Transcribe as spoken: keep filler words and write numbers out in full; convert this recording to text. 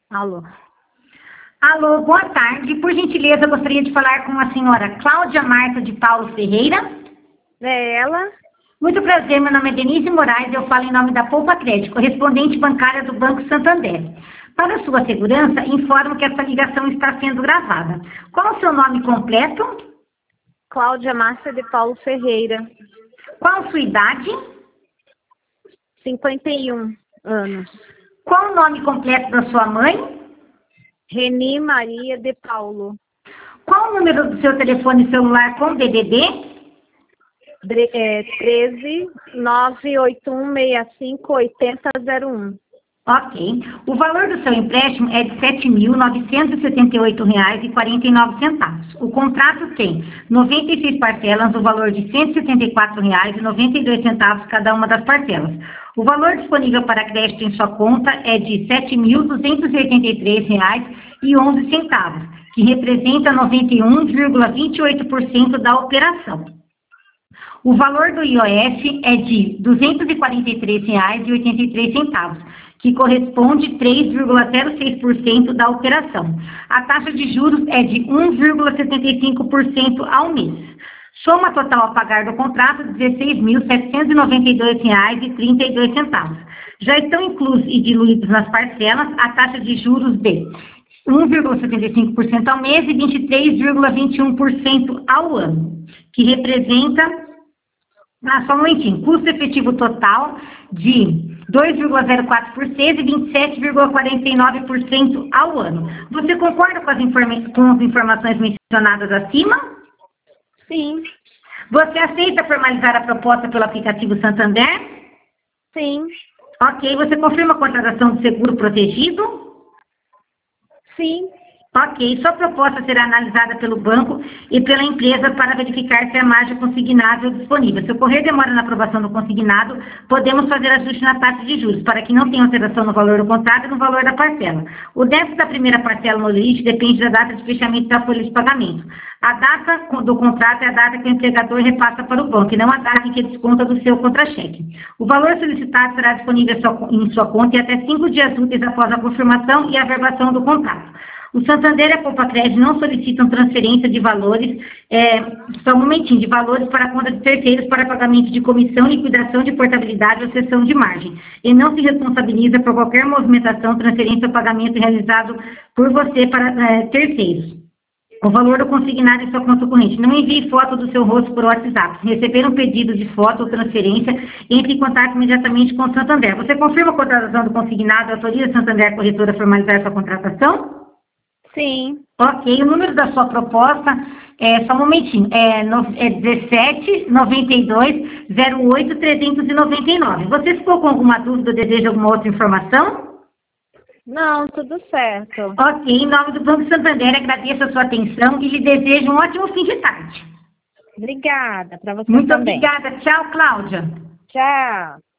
Alô. Alô, boa tarde. Por gentileza, eu gostaria de falar com a senhora Cláudia Marta de Paulo Ferreira. É ela? Muito prazer, meu nome é Denise Moraes, eu falo em nome da Poupa Crédito, correspondente bancária do Banco Santander. Para sua segurança, informo que essa ligação está sendo gravada. Qual o seu nome completo? Cláudia Marta de Paulo Ferreira. Qual a sua idade? cinquenta e um anos. Qual o nome completo da sua mãe? Reni Maria de Paulo. Qual o número do seu telefone celular com D D D? É, treze, nove oito um seis cinco, oito zero zero um. Ok. O valor do seu empréstimo é de sete mil novecentos e setenta e oito reais e quarenta e nove centavos. O contrato tem noventa e seis parcelas, no valor de cento e setenta e quatro reais e noventa e dois centavos cada uma das parcelas. O valor disponível para crédito em sua conta é de sete mil duzentos e oitenta e três reais e onze centavos, que representa noventa e um vírgula vinte e oito por cento da operação. O valor do I O F é de duzentos e quarenta e três reais e oitenta e três centavos, que corresponde a três vírgula zero seis por cento da operação. A taxa de juros é de um vírgula setenta e cinco por cento ao mês. Soma total a pagar do contrato, dezesseis mil setecentos e noventa e dois reais e trinta e dois centavos. Já estão inclusos e diluídos nas parcelas a taxa de juros de um vírgula setenta e cinco por cento ao mês e vinte e três vírgula vinte e um por cento ao ano, que representa... Ah, só um momentinho. Custo efetivo total de dois vírgula zero quatro por cento e vinte e sete vírgula quarenta e nove por cento ao ano. Você concorda com as, informa com as informações mencionadas acima? Sim. Você aceita formalizar a proposta pelo aplicativo Santander? Sim. Ok. Você confirma a contratação do seguro protegido? Sim. Ok, sua proposta será analisada pelo banco e pela empresa para verificar se há margem consignável disponível. Se ocorrer demora na aprovação do consignado, podemos fazer ajuste na taxa de juros, para que não tenha alteração no valor do contrato e no valor da parcela. O débito da primeira parcela no limite depende da data de fechamento da folha de pagamento. A data do contrato é a data que o empregador repassa para o banco, e não a data em que desconta do seu contra-cheque. O valor solicitado será disponível em sua conta em até cinco dias úteis após a confirmação e a averbação do contrato. O Santander e a Poupa Crédito não solicitam transferência de valores, é, só um momentinho, de valores para a conta de terceiros para pagamento de comissão, liquidação de portabilidade ou cessão de margem. E não se responsabiliza por qualquer movimentação, transferência ou pagamento realizado por você para é, terceiros. O valor do consignado em sua conta corrente. Não envie foto do seu rosto por WhatsApp. Se receber um pedido de foto ou transferência, entre em contato imediatamente com o Santander. Você confirma a contratação do consignado e autoriza a Santander Corretora a formalizar sua contratação? Sim. Ok, o número da sua proposta é, só um momentinho, é, no, é dezessete, noventa e dois, zero oito, trezentos e noventa e nove. Você ficou com alguma dúvida ou deseja alguma outra informação? Não, tudo certo. Ok, em nome do Banco Santander, agradeço a sua atenção e lhe desejo um ótimo fim de tarde. Obrigada, para você Muito também. obrigada. Tchau, Cláudia. Tchau.